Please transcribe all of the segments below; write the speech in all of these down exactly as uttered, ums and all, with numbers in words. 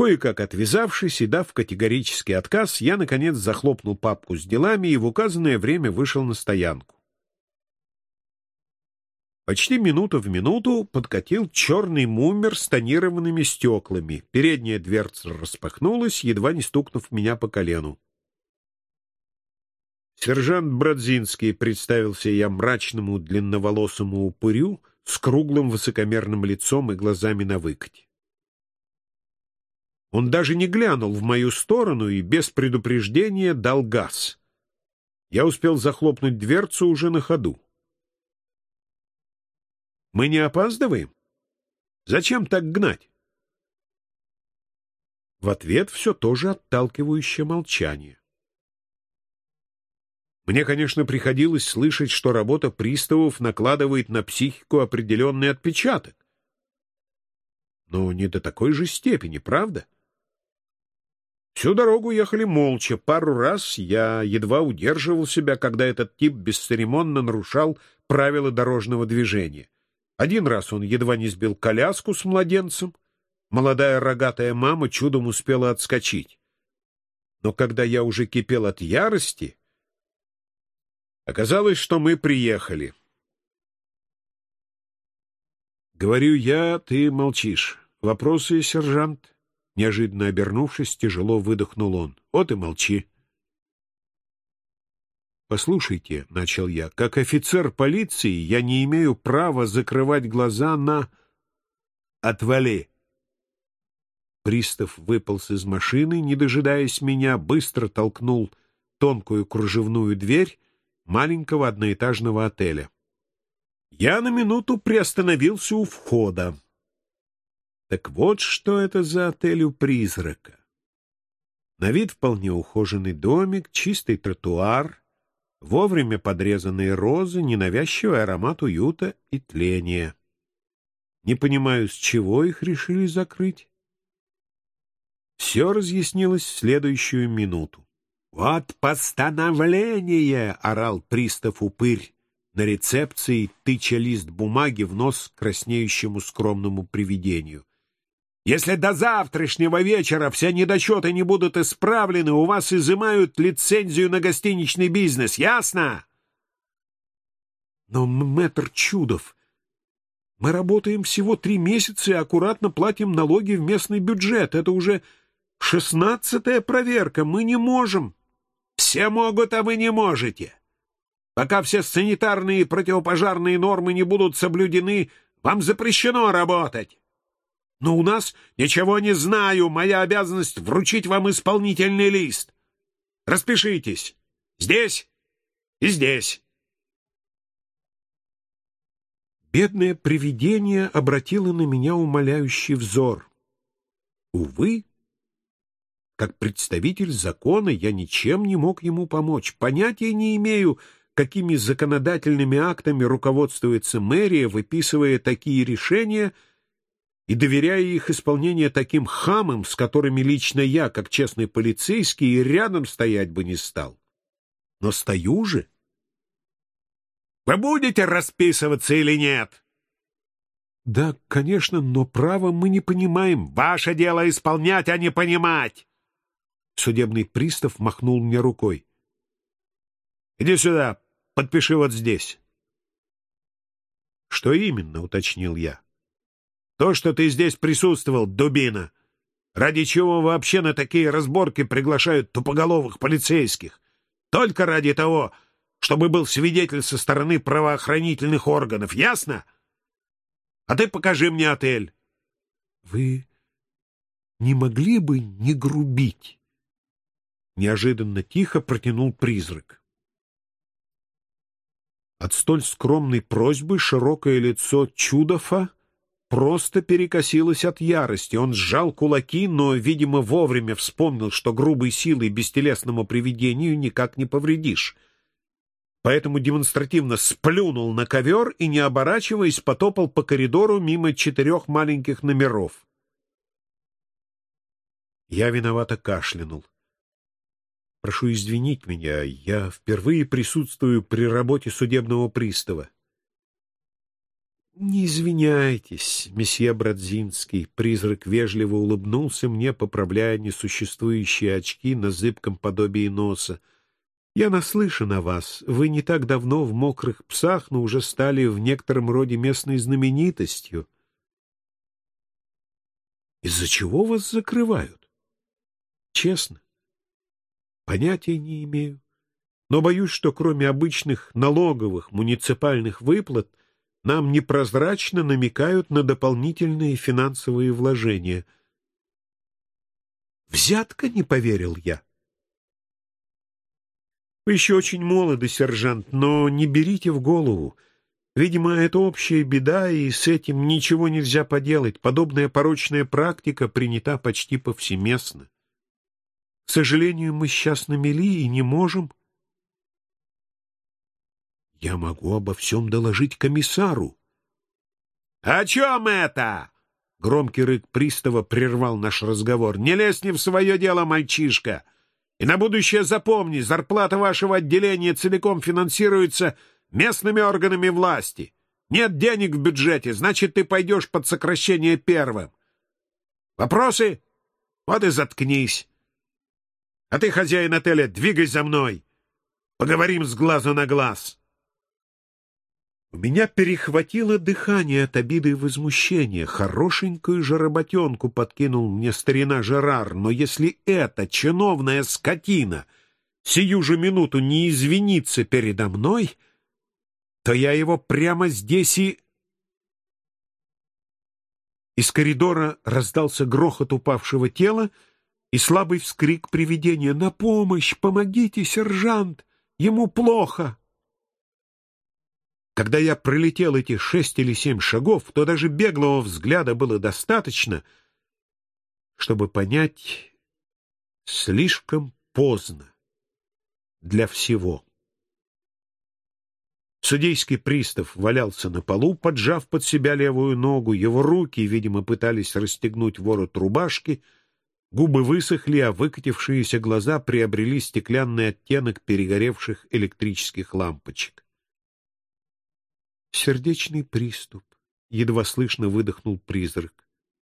Кое-как отвязавшись и дав категорический отказ, я, наконец, захлопнул папку с делами и в указанное время вышел на стоянку. Почти минута в минуту подкатил черный мумер с тонированными стеклами. Передняя дверца распахнулась, едва не стукнув меня по колену. «Сержант Брадзинский», — представился я мрачному длинноволосому упырю с круглым высокомерным лицом и глазами на выкате. Он даже не глянул в мою сторону и без предупреждения дал газ. Я успел захлопнуть дверцу уже на ходу. «Мы не опаздываем? Зачем так гнать?» В ответ все то же отталкивающее молчание. Мне, конечно, приходилось слышать, что работа приставов накладывает на психику определенный отпечаток. Но не до такой же степени, правда? Всю дорогу ехали молча. Пару раз я едва удерживал себя, когда этот тип бесцеремонно нарушал правила дорожного движения. Один раз он едва не сбил коляску с младенцем. Молодая рогатая мама чудом успела отскочить. Но когда я уже кипел от ярости, оказалось, что мы приехали. Говорю я, ты молчишь. Вопросы, сержант? Неожиданно обернувшись, тяжело выдохнул он. Вот и молчи. «Послушайте», — начал я, — «как офицер полиции я не имею права закрывать глаза на...» «Отвали!» Пристав выполз из машины, не дожидаясь меня, быстро толкнул тонкую кружевную дверь маленького одноэтажного отеля. Я на минуту приостановился у входа. Так вот, что это за отель у призрака. На вид вполне ухоженный домик, чистый тротуар, вовремя подрезанные розы, ненавязчивый аромат уюта и тления. Не понимаю, с чего их решили закрыть. Все разъяснилось в следующую минуту. «Вот постановление!» — орал пристав-упырь на рецепции, тыча лист бумаги в нос краснеющему скромному привидению. «Если до завтрашнего вечера все недочеты не будут исправлены, у вас изымают лицензию на гостиничный бизнес. Ясно?» «Но, мэтр Чудов, мы работаем всего три месяца и аккуратно платим налоги в местный бюджет. Это уже шестнадцатая проверка. Мы не можем». «Все могут, а вы не можете. Пока все санитарные и противопожарные нормы не будут соблюдены, вам запрещено работать. Но у нас ничего не знаю. Моя обязанность вручить вам исполнительный лист. Распишитесь. Здесь и здесь». Бедное привидение обратило на меня умоляющий взор. Увы, как представитель закона я ничем не мог ему помочь. Понятия не имею, какими законодательными актами руководствуется мэрия, выписывая такие решения и доверяя их исполнение таким хамам, с которыми лично я, как честный полицейский, и рядом стоять бы не стал. Но стою же. «Вы будете расписываться или нет?» «Да, конечно, но право мы не понимаем». «Ваше дело исполнять, а не понимать!» Судебный пристав махнул мне рукой. «Иди сюда, подпиши вот здесь». «Что именно?» — уточнил я. «То, что ты здесь присутствовал, дубина. Ради чего вообще на такие разборки приглашают тупоголовых полицейских? Только ради того, чтобы был свидетель со стороны правоохранительных органов. Ясно? А ты покажи мне отель». «Вы не могли бы не грубить?» Неожиданно тихо протянул призрак. От столь скромной просьбы широкое лицо Чудова просто перекосилось от ярости. Он сжал кулаки, но, видимо, вовремя вспомнил, что грубой силой бестелесному привидению никак не повредишь. Поэтому демонстративно сплюнул на ковер и, не оборачиваясь, потопал по коридору мимо четырех маленьких номеров. Я виновато кашлянул. «Прошу извинить меня, я впервые присутствую при работе судебного пристава». Не извиняйтесь, месье Брадзинский. Призрак вежливо улыбнулся мне, поправляя несуществующие очки на зыбком подобии носа. Я наслышан о вас. Вы не так давно в «Мокрых псах», но уже стали в некотором роде местной знаменитостью. Из-за чего вас закрывают? Честно, понятия не имею. Но боюсь, что кроме обычных налоговых, муниципальных выплат нам непрозрачно намекают на дополнительные финансовые вложения. Взятка, не поверил я. Вы еще очень молоды, сержант, но не берите в голову. Видимо, это общая беда, и с этим ничего нельзя поделать. Подобная порочная практика принята почти повсеместно. К сожалению, мы сейчас на мели и не можем... Я могу обо всем доложить комиссару. — О чем это? — громкий рык пристава прервал наш разговор. — Не лезь не в свое дело, мальчишка. И на будущее запомни, зарплата вашего отделения целиком финансируется местными органами власти. Нет денег в бюджете, значит, ты пойдешь под сокращение первым. Вопросы? Вот и заткнись. А ты, хозяин отеля, двигай за мной. Поговорим с глазу на глаз. У меня перехватило дыхание от обиды и возмущения. Хорошенькую же работенку подкинул мне старина Жерар, но если эта чиновная скотина сию же минуту не извинится передо мной, то я его прямо здесь и... Из коридора раздался грохот упавшего тела и слабый вскрик привидения. «На помощь! Помогите, сержант! Ему плохо!» Когда я пролетел эти шесть или семь шагов, то даже беглого взгляда было достаточно, чтобы понять, слишком поздно для всего. Судейский пристав валялся на полу, поджав под себя левую ногу. Его руки, видимо, пытались расстегнуть ворот рубашки. Губы высохли, а выкатившиеся глаза приобрели стеклянный оттенок перегоревших электрических лампочек. «Сердечный приступ», — едва слышно выдохнул призрак.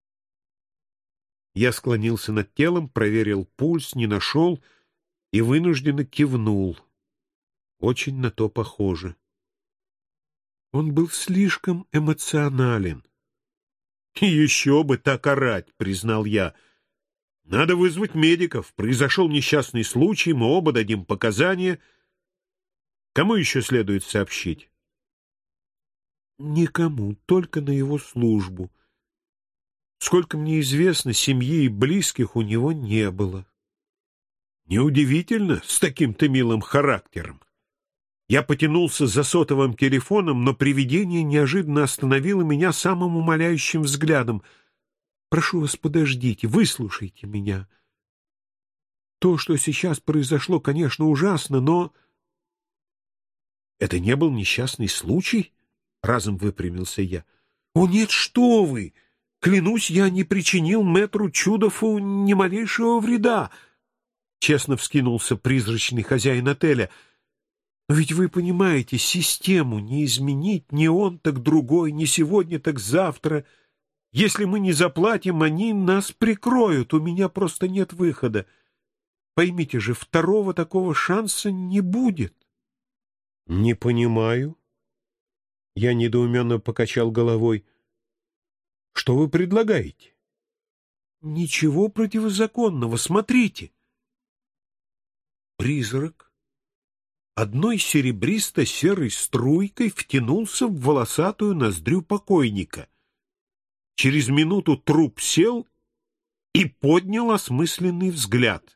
Я склонился над телом, проверил пульс, не нашел и вынужденно кивнул. Очень на то похоже. Он был слишком эмоционален. «Еще бы так орать», — признал я. «Надо вызвать медиков. Произошел несчастный случай, мы оба дадим показания. Кому еще следует сообщить?» «Никому, только на его службу. Сколько мне известно, семьи и близких у него не было». «Неудивительно, с таким-то милым характером». Я потянулся за сотовым телефоном, но привидение неожиданно остановило меня самым умоляющим взглядом. «Прошу вас, подождите, выслушайте меня. То, что сейчас произошло, конечно, ужасно, но...» «Это не был несчастный случай?» — разом выпрямился я. «О, нет, что вы! Клянусь, я не причинил мэтру Чудову ни малейшего вреда!» Честно вскинулся призрачный хозяин отеля. «Но ведь вы понимаете, систему не изменить, ни он, так другой, ни сегодня, так завтра. Если мы не заплатим, они нас прикроют, у меня просто нет выхода. Поймите же, второго такого шанса не будет». «Не понимаю». Я недоуменно покачал головой. «Что вы предлагаете?» «Ничего противозаконного. Смотрите». Призрак одной серебристо-серой струйкой втянулся в волосатую ноздрю покойника. Через минуту труп сел и поднял осмысленный взгляд.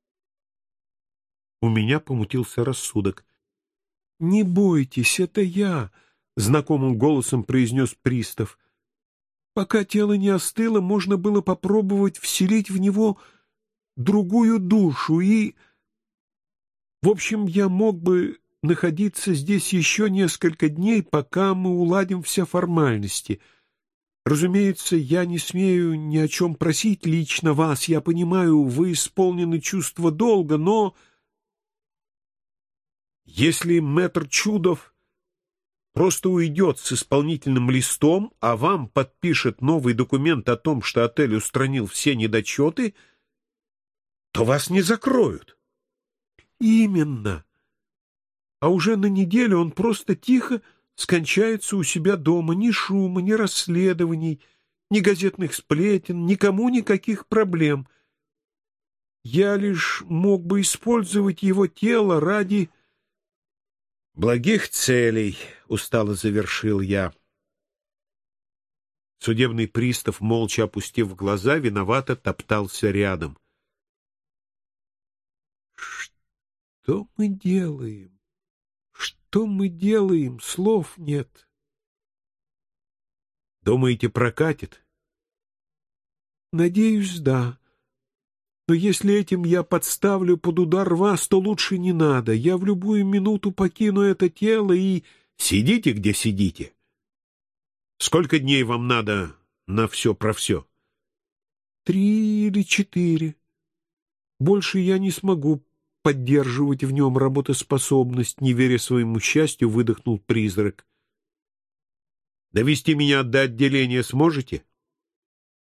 У меня помутился рассудок. «Не бойтесь, это я», — знакомым голосом произнес пристав. «Пока тело не остыло, можно было попробовать вселить в него другую душу и... В общем, я мог бы находиться здесь еще несколько дней, пока мы уладим все формальности. Разумеется, я не смею ни о чем просить лично вас. Я понимаю, вы исполнены чувства долга, но... Если мэтр Чудов просто уйдет с исполнительным листом, а вам подпишет новый документ о том, что отель устранил все недочеты, то вас не закроют. Именно. А уже на неделю он просто тихо скончается у себя дома. Ни шума, ни расследований, ни газетных сплетен, никому никаких проблем. Я лишь мог бы использовать его тело ради благих целей, — устало завершил я. Судебный пристав, молча опустив глаза, виновато топтался рядом. Что мы делаем? Что мы делаем? Слов нет. Думаете, прокатит? Надеюсь, да. Но если этим я подставлю под удар вас, то лучше не надо. Я в любую минуту покину это тело и... Сидите, где сидите. Сколько дней вам надо на все про все? Три или четыре. Больше я не смогу поддерживать в нем работоспособность, не веря своему счастью, выдохнул призрак. Довести меня до отделения сможете?